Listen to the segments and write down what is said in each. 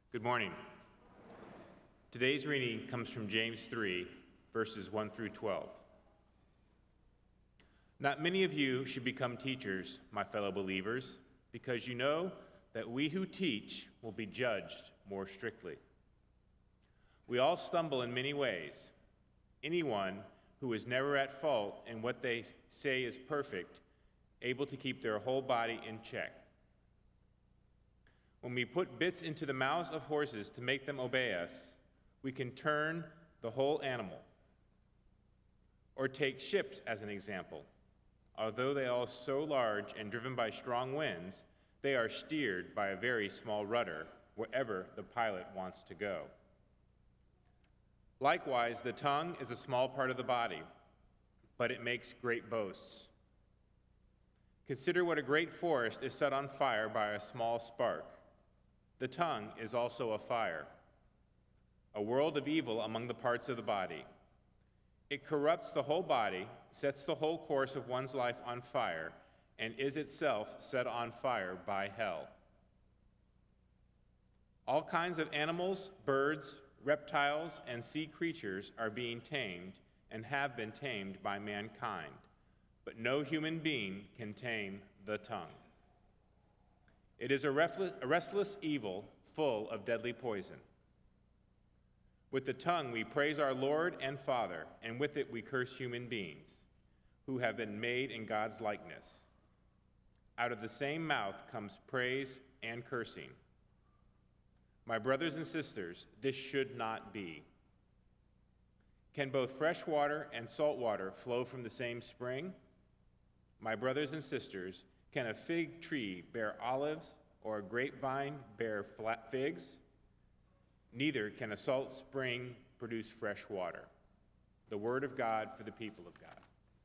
Good morning. Today's reading comes from James 3, verses 1 through 12. Not many of you should become teachers, my fellow believers, because you know that we who teach will be judged more strictly. We all stumble in many ways. Anyone who is never at fault in what they say is perfect, able to keep their whole body in check. When we put bits into the mouths of horses to make them obey us, we can turn the whole animal. Or take ships as an example. Although they are so large and driven by strong winds, they are steered by a very small rudder wherever the pilot wants to go. Likewise, the tongue is a small part of the body, but it makes great boasts. Consider what a great forest is set on fire by a small spark. The tongue is also a fire, a world of evil among the parts of the body. It corrupts the whole body, sets the whole course of one's life on fire, and is itself set on fire by hell. All kinds of animals, birds, reptiles, and sea creatures are being tamed and have been tamed by mankind, but no human being can tame the tongue. It is a restless evil full of deadly poison. With the tongue we praise our Lord and Father, and with it we curse human beings who have been made in God's likeness. Out of the same mouth comes praise and cursing. My brothers and sisters, this should not be. Can both fresh water and salt water flow from the same spring? My brothers and sisters, can a fig tree bear olives or a grapevine bear flat figs? Neither can a salt spring produce fresh water. The word of God for the people of God.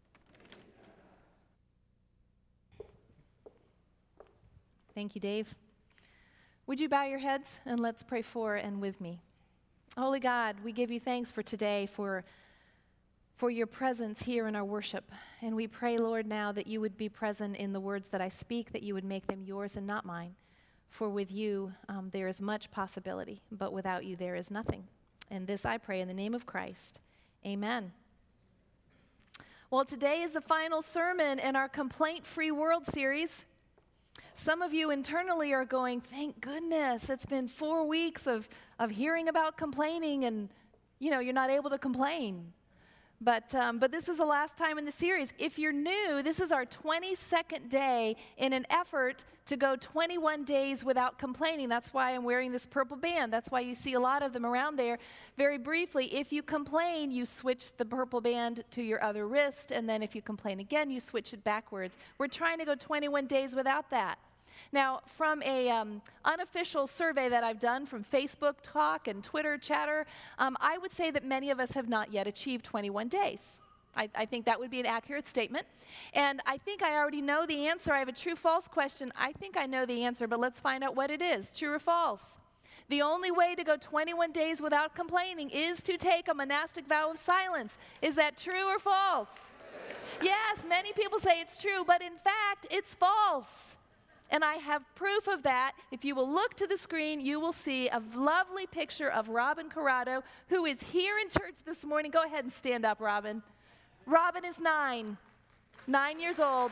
Thank you, Dave. Would you bow your heads and let's pray for and with me. Holy God, we give you thanks for today, for your presence here in our worship. And we pray, Lord, now that you would be present in the words that I speak, that you would make them yours and not mine. For with you, there is much possibility, but without you, there is nothing. And this I pray in the name of Christ. Amen. Well, today is the final sermon in our Complaint-Free World series. Some of you internally are going, thank goodness, it's been 4 weeks of hearing about complaining and, you're not able to complain. But this is the last time in the series. If you're new, this is our 22nd day in an effort to go 21 days without complaining. That's why I'm wearing this purple band. That's why you see a lot of them around there. Very briefly, if you complain, you switch the purple band to your other wrist, and then if you complain again, you switch it backwards. We're trying to go 21 days without that. Now, from an unofficial survey that I've done from Facebook Talk and Twitter Chatter, I would say that many of us have not yet achieved 21 days. I think that would be an accurate statement. And I think I already know the answer. I have a true-false question. I think I know the answer, but let's find out what it is. True or false? The only way to go 21 days without complaining is to take a monastic vow of silence. Is that true or false? Yes, many people say it's true, but in fact, it's false. And I have proof of that. If you will look to the screen, you will see a lovely picture of Robin Corrado, who is here in church this morning. Go ahead and stand up, Robin. Robin is 9 years old.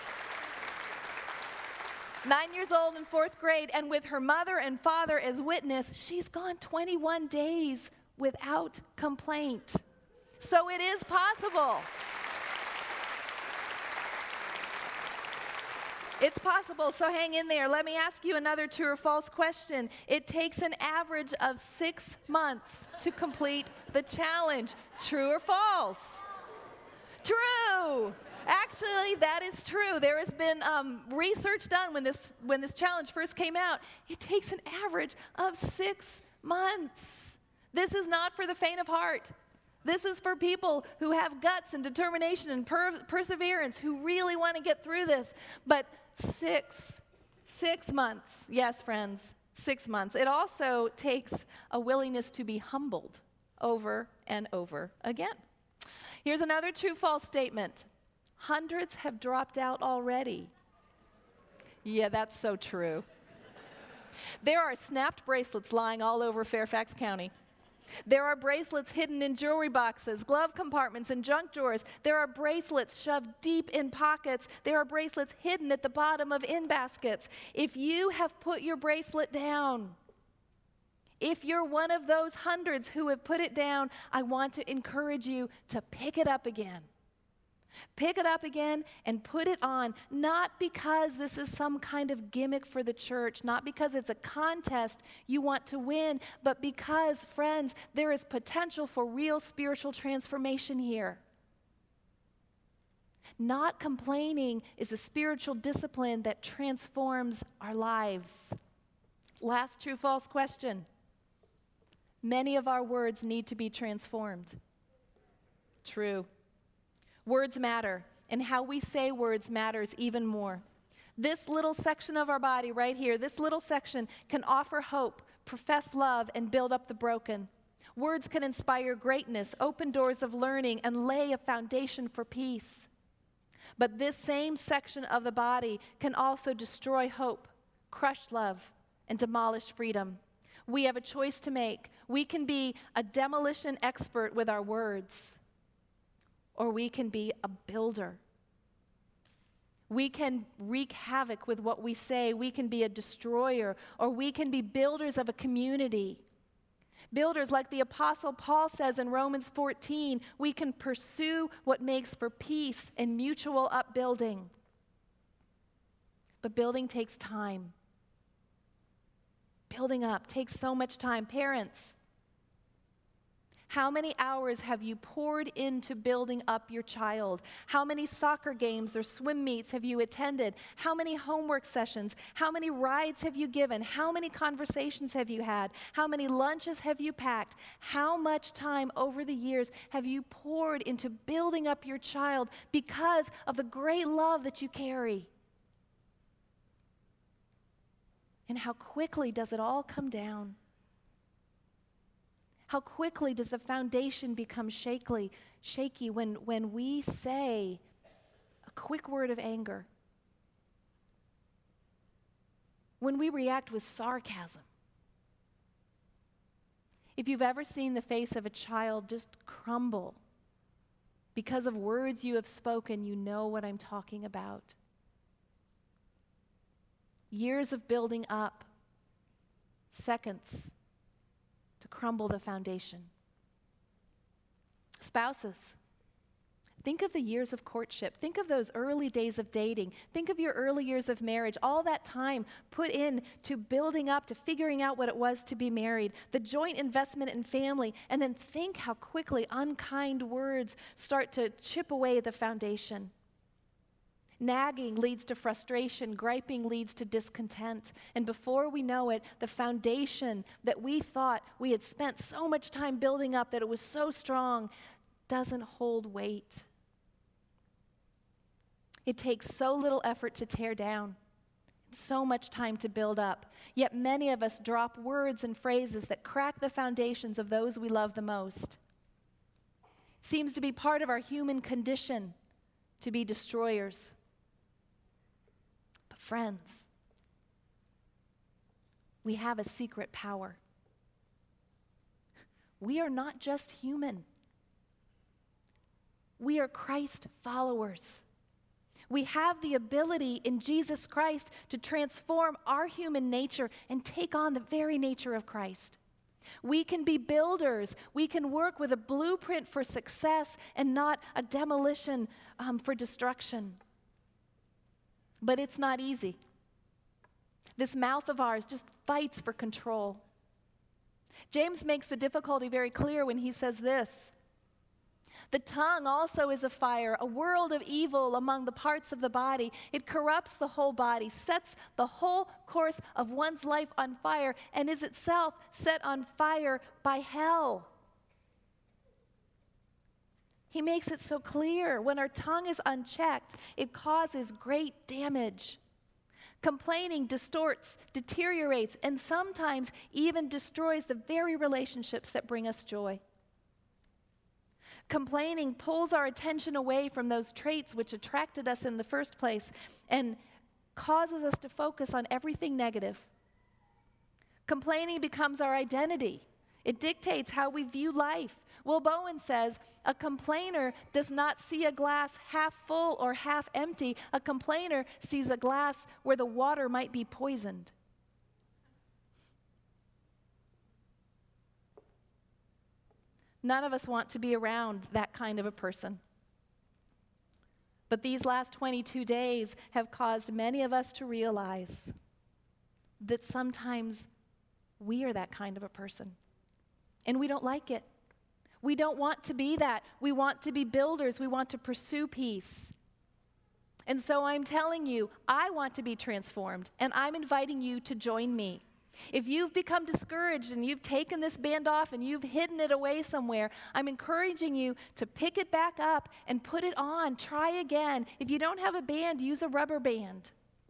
9 years old in 4th grade, and with her mother and father as witness, she's gone 21 days without complaint. So it is possible. It's possible, so hang in there. Let me ask you another true or false question. It takes an average of 6 months to complete the challenge. True or false? True! Actually, that is true. There has been research done when this challenge first came out. It takes an average of 6 months. This is not for the faint of heart. This is for people who have guts and determination and perseverance, who really want to get through this. But 6 months. Yes, friends, 6 months. It also takes a willingness to be humbled over and over again. Here's another true-false statement. Hundreds have dropped out already. Yeah, that's so true. There are snapped bracelets lying all over Fairfax County. There are bracelets hidden in jewelry boxes, glove compartments, and junk drawers. There are bracelets shoved deep in pockets. There are bracelets hidden at the bottom of in baskets. If you have put your bracelet down, if you're one of those hundreds who have put it down, I want to encourage you to pick it up again. Pick it up again and put it on, not because this is some kind of gimmick for the church, not because it's a contest you want to win, but because, friends, there is potential for real spiritual transformation here. Not complaining is a spiritual discipline that transforms our lives. Last true-false question. Many of our words need to be transformed. True. Words matter, and how we say words matters even more. This little section of our body right here, this little section can offer hope, profess love, and build up the broken. Words can inspire greatness, open doors of learning, and lay a foundation for peace. But this same section of the body can also destroy hope, crush love, and demolish freedom. We have a choice to make. We can be a demolition expert with our words, or we can be a builder. We can wreak havoc with what we say. We can be a destroyer, or we can be builders of a community. Builders, like the Apostle Paul says in Romans 14, we can pursue what makes for peace and mutual upbuilding. But building takes time. Building up takes so much time. Parents, how many hours have you poured into building up your child? How many soccer games or swim meets have you attended? How many homework sessions? How many rides have you given? How many conversations have you had? How many lunches have you packed? How much time over the years have you poured into building up your child because of the great love that you carry? And how quickly does it all come down? How quickly does the foundation become shaky when we say a quick word of anger? When we react with sarcasm? If you've ever seen the face of a child just crumble because of words you have spoken, you know what I'm talking about. Years of building up, seconds to crumble the foundation. Spouses, think of the years of courtship. Think of those early days of dating. Think of your early years of marriage, all that time put in to building up, to figuring out what it was to be married, the joint investment in family, and then think how quickly unkind words start to chip away the foundation. Nagging leads to frustration, griping leads to discontent, and before we know it, the foundation that we thought we had spent so much time building up, that it was so strong, doesn't hold weight. It takes so little effort to tear down, so much time to build up, yet many of us drop words and phrases that crack the foundations of those we love the most. It seems to be part of our human condition to be destroyers. Friends, we have a secret power. We are not just human. We are Christ followers. We have the ability in Jesus Christ to transform our human nature and take on the very nature of Christ. We can be builders. We can work with a blueprint for success and not a demolition for destruction. But it's not easy. This mouth of ours just fights for control. James makes the difficulty very clear when he says this: the tongue also is a fire, a world of evil among the parts of the body. It corrupts the whole body, sets the whole course of one's life on fire, and is itself set on fire by hell. He makes it so clear. When our tongue is unchecked, it causes great damage. Complaining distorts, deteriorates, and sometimes even destroys the very relationships that bring us joy. Complaining pulls our attention away from those traits which attracted us in the first place and causes us to focus on everything negative. Complaining becomes our identity. It dictates how we view life. Will Bowen says, a complainer does not see a glass half full or half empty. A complainer sees a glass where the water might be poisoned. None of us want to be around that kind of a person. But these last 22 days have caused many of us to realize that sometimes we are that kind of a person. And we don't like it. We don't want to be that. We want to be builders. We want to pursue peace. And so I'm telling you, I want to be transformed, and I'm inviting you to join me. If you've become discouraged and you've taken this band off and you've hidden it away somewhere, I'm encouraging you to pick it back up and put it on. Try again. If you don't have a band, use a rubber band.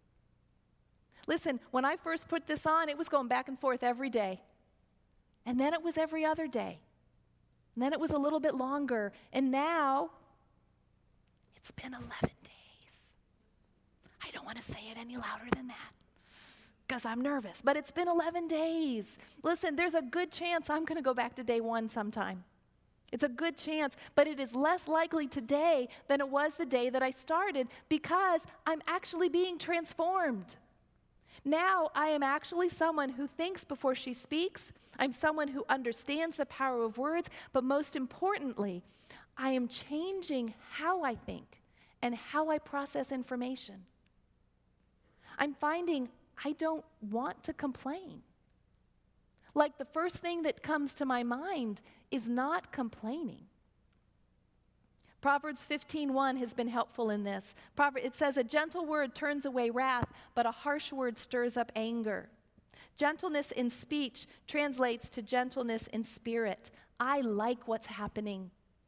Listen, when I first put this on, it was going back and forth every day. And then it was every other day. And then it was a little bit longer. And now, it's been 11 days. I don't want to say it any louder than that because I'm nervous. But it's been 11 days. Listen, there's a good chance I'm going to go back to day 1 sometime. It's a good chance, but it is less likely today than it was the day that I started because I'm actually being transformed. Now I am actually someone who thinks before she speaks. I'm someone who understands the power of words, but most importantly, I am changing how I think and how I process information. I'm finding I don't want to complain. Like the first thing that comes to my mind is not complaining. Proverbs 15:1 has been helpful in this. It says, a gentle word turns away wrath, but a harsh word stirs up anger. Gentleness in speech translates to gentleness in spirit. I like what's happening.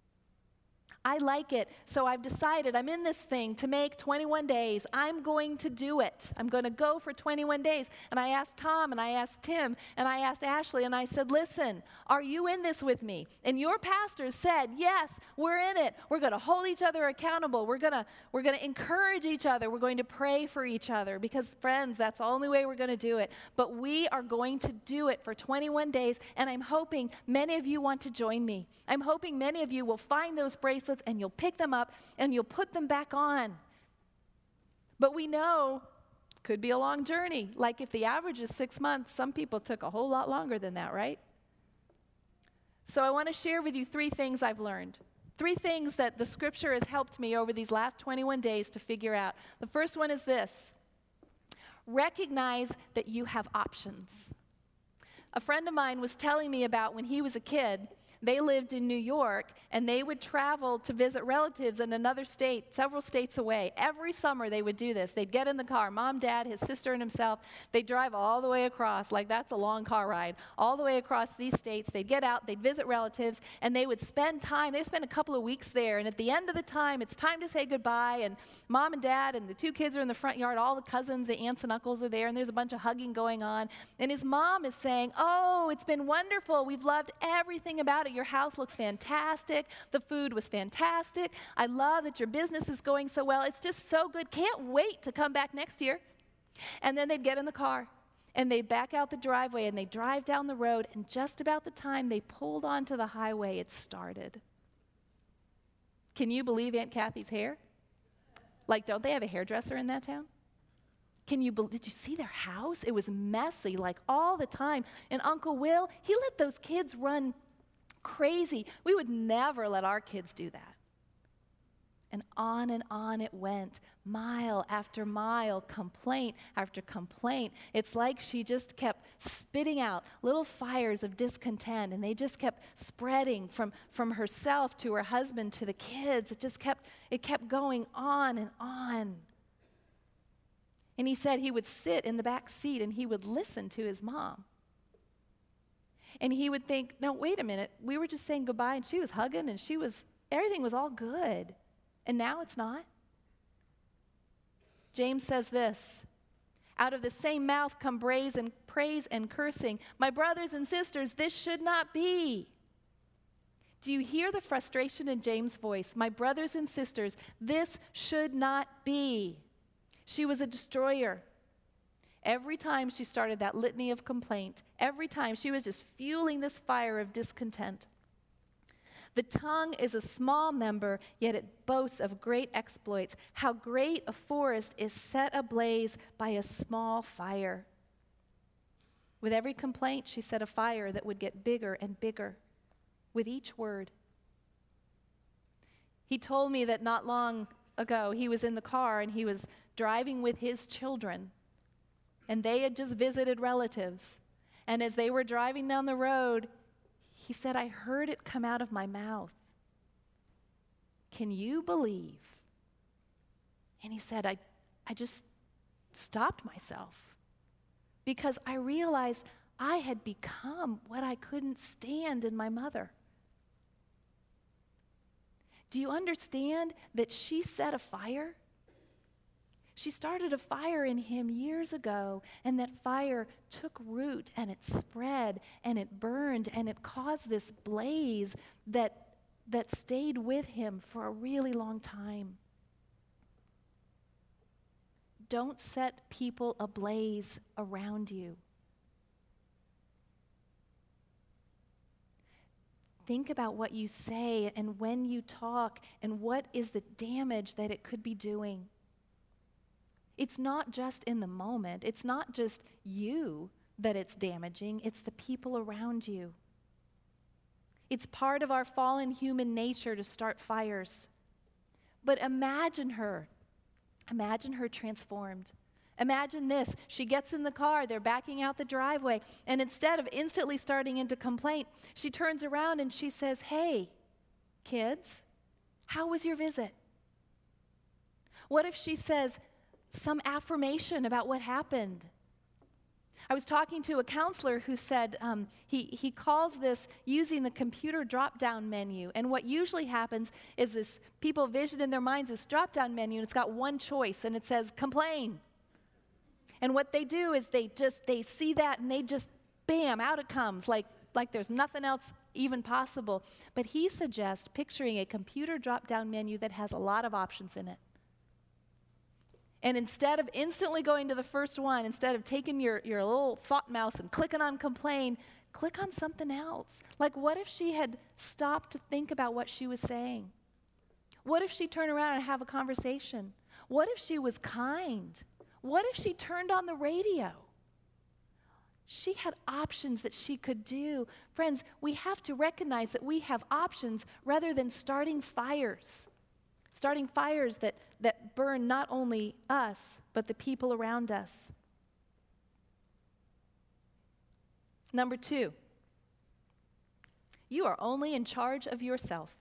I like it, so I've decided I'm in this thing to make 21 days. I'm going to do it. I'm going to go for 21 days. And I asked Tom, and I asked Tim, and I asked Ashley, and I said, listen, are you in this with me? And your pastors said, yes, we're in it. We're going to hold each other accountable. We're going to encourage each other. We're going to pray for each other because, friends, that's the only way we're going to do it. But we are going to do it for 21 days, and I'm hoping many of you want to join me. I'm hoping many of you will find those bracelets and you'll pick them up and you'll put them back on. But we know it could be a long journey. Like if the average is 6 months, some people took a whole lot longer than that, right? So I want to share with you 3 things I've learned. 3 things that the scripture has helped me over these last 21 days to figure out. The first one is this: recognize that you have options. A friend of mine was telling me about when he was a kid. They lived in New York, and they would travel to visit relatives in another state, several states away. Every summer they would do this. They'd get in the car, mom, dad, his sister, and himself. They'd drive all the way across, like that's a long car ride, all the way across these states. They'd get out, they'd visit relatives, and they would spend time. They'd spend a couple of weeks there, and at the end of the time, it's time to say goodbye, and mom and dad and the 2 kids are in the front yard. All the cousins, the aunts and uncles are there, and there's a bunch of hugging going on. And his mom is saying, oh, it's been wonderful. We've loved everything about it. Your house looks fantastic. The food was fantastic. I love that your business is going so well. It's just so good. Can't wait to come back next year. And then they'd get in the car, and they'd back out the driveway, and they'd drive down the road, and just about the time they pulled onto the highway, it started. Can you believe Aunt Kathy's hair? Like, don't they have a hairdresser in that town? Did you see their house? It was messy, like all the time. And Uncle Will, he let those kids run crazy. We would never let our kids do that. And on it went, mile after mile, complaint after complaint. It's like she just kept spitting out little fires of discontent, and they just kept spreading from herself to her husband to the kids. It kept going on and on. And he said he would sit in the back seat and he would listen to his mom. And he would think, no, wait a minute, we were just saying goodbye and she was hugging and everything was all good. And now it's not. James says this: out of the same mouth come praise and cursing. My brothers and sisters, this should not be. Do you hear the frustration in James' voice? My brothers and sisters, this should not be. She was a destroyer. every time she started that litany of complaint, every time she was just fueling this fire of discontent. The tongue is a small member, yet it boasts of great exploits. How great a forest is set ablaze by a small fire. With every complaint, she set a fire that would get bigger and bigger with each word. He told me that not long ago he was in the car and he was driving with his children, and they had just visited relatives. And as they were driving down the road, he said, I heard it come out of my mouth. Can you believe? And he said, I just stopped myself because I realized I had become what I couldn't stand in my mother. Do you understand that she set a fire? She started a fire in him years ago, and that fire took root, and it spread, and it burned, and it caused this blaze that stayed with him for a really long time. Don't set people ablaze around you. Think about what you say and when you talk, and what is the damage that it could be doing. It's not just in the moment. It's not just you that it's damaging. It's the people around you. It's part of our fallen human nature to start fires. But imagine her. Imagine her transformed. Imagine this. She gets in the car. They're backing out the driveway. And instead of instantly starting into complaint, she turns around and she says, hey, kids, how was your visit? What if she says some affirmation about what happened? I was talking to a counselor who said he calls this using the computer drop-down menu. And what usually happens is this, people vision in their minds this drop-down menu, and it's got one choice, and it says complain. And what they do is they see that, and they just, bam, out it comes, like there's nothing else even possible. But he suggests picturing a computer drop-down menu that has a lot of options in it. And instead of instantly going to the first one, instead of taking your little thought mouse and clicking on complain, click on something else. Like, what if she had stopped to think about what she was saying? What if she turned around and have a conversation? What if she was kind? What if she turned on the radio? She had options that she could do. Friends, we have to recognize that we have options rather than starting fires. Starting fires that burn not only us, but the people around us. Number 2, you are only in charge of yourself.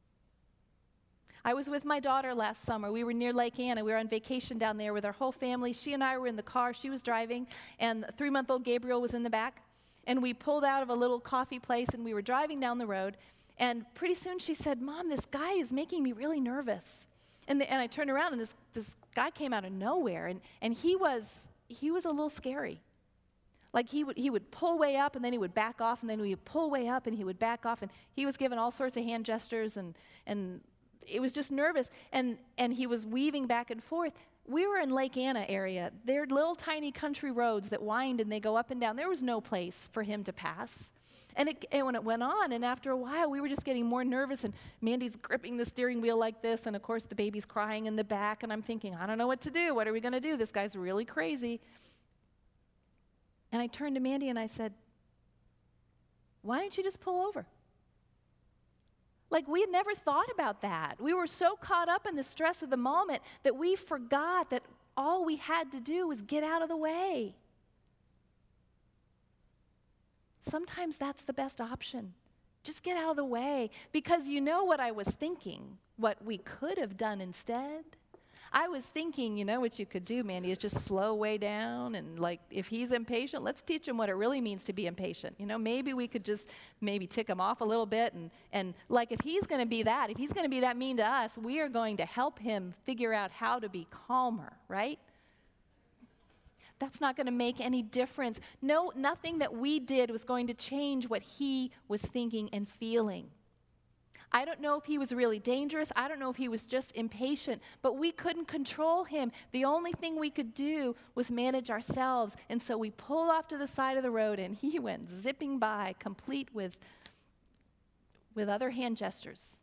I was with my daughter last summer. We were near Lake Anna. We were on vacation down there with our whole family. She and I were in the car. She was driving, and 3-month-old Gabriel was in the back. And we pulled out of a little coffee place, and we were driving down the road. And pretty soon she said, Mom, this guy is making me really nervous. And I turned around, and this guy came out of nowhere, and he was a little scary. Like he would pull way up, and then he would back off, and then he would pull way up, and he would back off, and he was giving all sorts of hand gestures, and it was just nervous, and he was weaving back and forth. We were in Lake Anna area. They're little tiny country roads that wind, and they go up and down. There was no place for him to pass. And when it went on, and after a while, we were just getting more nervous, and Mandy's gripping the steering wheel like this, and of course the baby's crying in the back, and I'm thinking, I don't know what to do. What are we going to do? This guy's really crazy. And I turned to Mandy and I said, why don't you just pull over? Like, we had never thought about that. We were so caught up in the stress of the moment that we forgot that all we had to do was get out of the way. Sometimes that's the best option. Just get out of the way. Because you know what I was thinking, what we could have done instead? I was thinking, you know what you could do, Mandy, is just slow way down, and like, if he's impatient, let's teach him what it really means to be impatient. You know, maybe we could just tick him off a little bit, and like, if he's going to be that mean to us, we are going to help him figure out how to be calmer, right? That's not going to make any difference. No, nothing that we did was going to change what he was thinking and feeling. I don't know if he was really dangerous. I don't know if he was just impatient, but we couldn't control him. The only thing we could do was manage ourselves. And so we pulled off to the side of the road, and he went zipping by, complete with other hand gestures.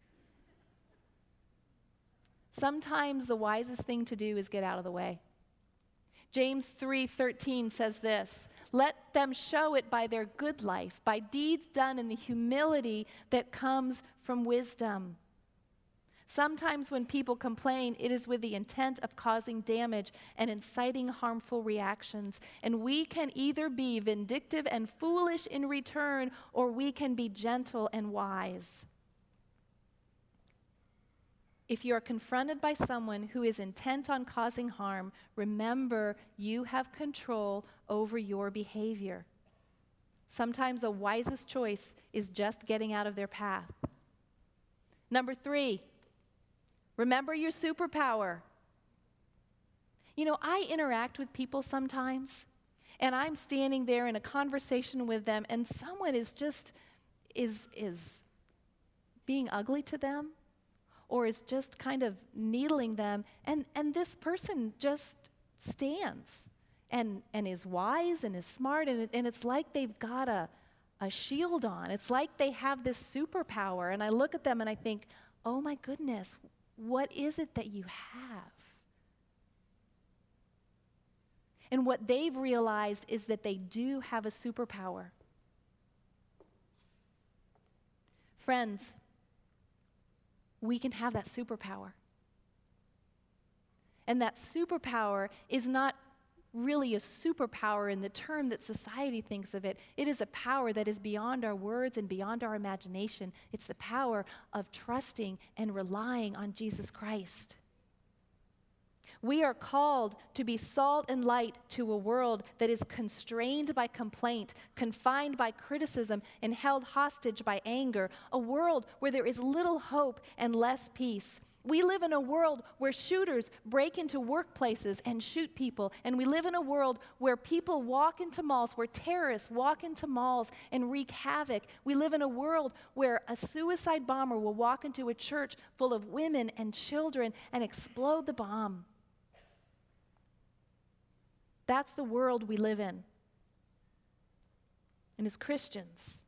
Sometimes the wisest thing to do is get out of the way. James 3:13 says this, "Let them show it by their good life, by deeds done in the humility that comes from wisdom." Sometimes when people complain, it is with the intent of causing damage and inciting harmful reactions. And we can either be vindictive and foolish in return, or we can be gentle and wise. If you are confronted by someone who is intent on causing harm, remember you have control over your behavior. Sometimes the wisest choice is just getting out of their path. Number 3, remember your superpower. You know, I interact with people sometimes, and I'm standing there in a conversation with them, and someone is being ugly to them, or is just kind of needling them, and this person just stands and is wise and is smart, and it's like they've got a shield on. It's like they have this superpower, and I look at them and I think, oh my goodness, what is it that you have? And what they've realized is that they do have a superpower. Friends, we can have that superpower. And that superpower is not really a superpower in the term that society thinks of it. It is a power that is beyond our words and beyond our imagination. It's the power of trusting and relying on Jesus Christ. We are called to be salt and light to a world that is constrained by complaint, confined by criticism, and held hostage by anger, a world where there is little hope and less peace. We live in a world where shooters break into workplaces and shoot people, and we live in a world where people walk into malls, where terrorists walk into malls and wreak havoc. We live in a world where a suicide bomber will walk into a church full of women and children and explode the bomb. That's the world we live in. And as Christians,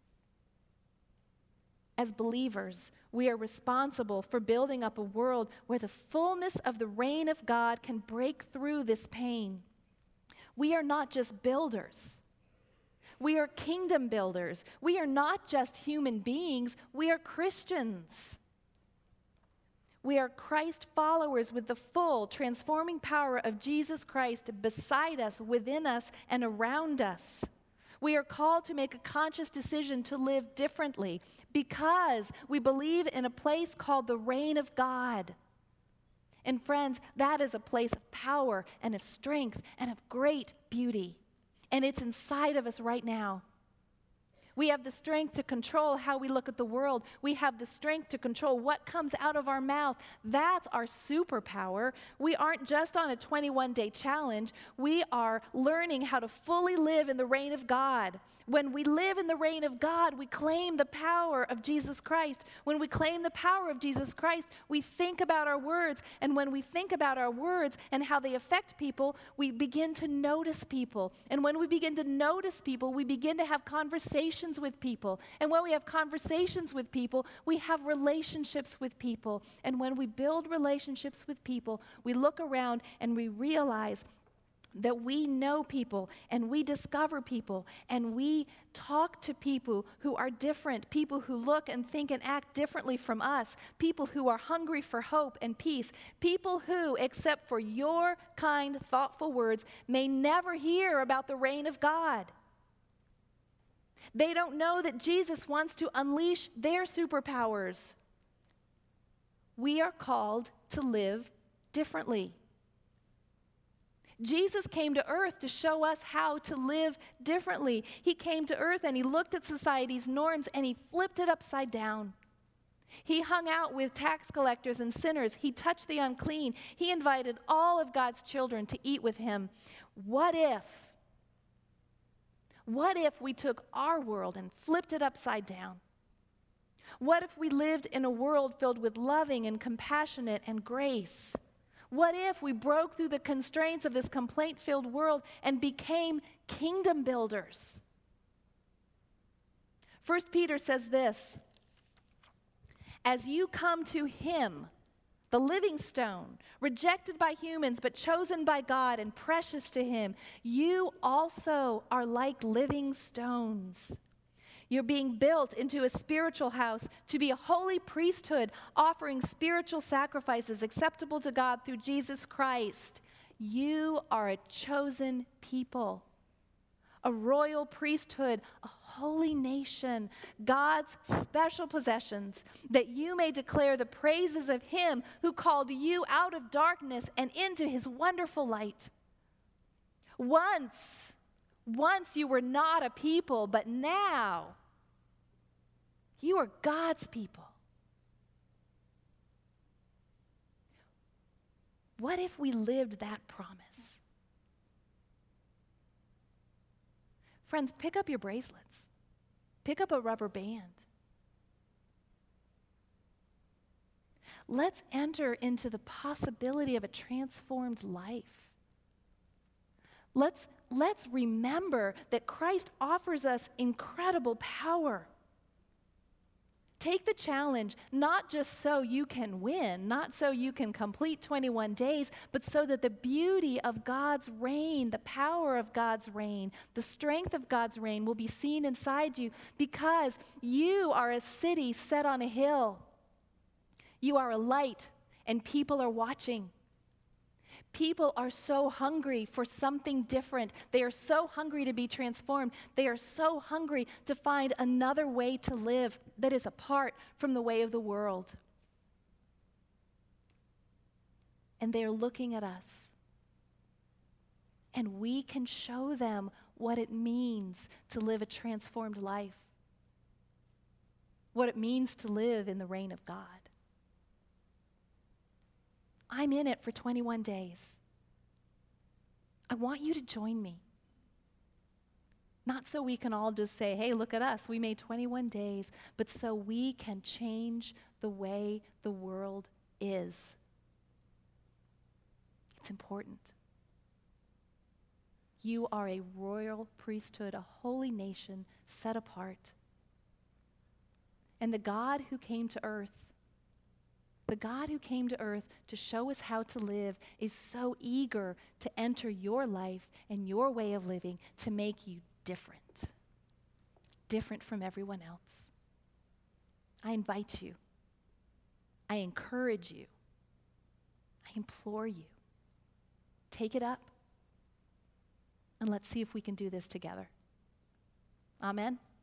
as believers, we are responsible for building up a world where the fullness of the reign of God can break through this pain. We are not just builders. We are kingdom builders. We are not just human beings. We are Christians. We are Christ followers with the full, transforming power of Jesus Christ beside us, within us, and around us. We are called to make a conscious decision to live differently because we believe in a place called the reign of God. And friends, that is a place of power and of strength and of great beauty. And it's inside of us right now. We have the strength to control how we look at the world. We have the strength to control what comes out of our mouth. That's our superpower. We aren't just on a 21-day challenge. We are learning how to fully live in the reign of God. When we live in the reign of God, we claim the power of Jesus Christ. When we claim the power of Jesus Christ, we think about our words. And when we think about our words and how they affect people, we begin to notice people. And when we begin to notice people, we begin to have conversations with people. And when we have conversations with people, we have relationships with people. And when we build relationships with people, we look around and we realize that we know people and we discover people and we talk to people who are different, people who look and think and act differently from us, people who are hungry for hope and peace, people who, except for your kind, thoughtful words, may never hear about the reign of God. They don't know that Jesus wants to unleash their superpowers. We are called to live differently. Jesus came to earth to show us how to live differently. He came to earth and he looked at society's norms and he flipped it upside down. He hung out with tax collectors and sinners. He touched the unclean. He invited all of God's children to eat with him. What if we took our world and flipped it upside down? What if we lived in a world filled with loving and compassionate and grace? What if we broke through the constraints of this complaint-filled world and became kingdom builders? 1 Peter says this, as you come to him, the living stone, rejected by humans but chosen by God and precious to him, you also are like living stones. You're being built into a spiritual house to be a holy priesthood, offering spiritual sacrifices acceptable to God through Jesus Christ. You are a chosen people, a royal priesthood, a holy nation, God's special possessions, that you may declare the praises of him who called you out of darkness and into his wonderful light. Once you were not a people, but now you are God's people. What if we lived that promise? Friends, pick up your bracelets. Pick up a rubber band. Let's enter into the possibility of a transformed life. Let's remember that Christ offers us incredible power. Take the challenge, not just so you can win, not so you can complete 21 days, but so that the beauty of God's reign, the power of God's reign, the strength of God's reign will be seen inside you, because you are a city set on a hill. You are a light, and people are watching. People are so hungry for something different. They are so hungry to be transformed. They are so hungry to find another way to live that is apart from the way of the world. And they are looking at us. And we can show them what it means to live a transformed life, what it means to live in the reign of God. I'm in it for 21 days. I want you to join me. Not so we can all just say, hey, look at us, we made 21 days, but so we can change the way the world is. It's important. You are a royal priesthood, a holy nation set apart. And the God who came to earth, to show us how to live is so eager to enter your life and your way of living to make you different from everyone else. I invite you. I encourage you. I implore you. Take it up, and let's see if we can do this together. Amen.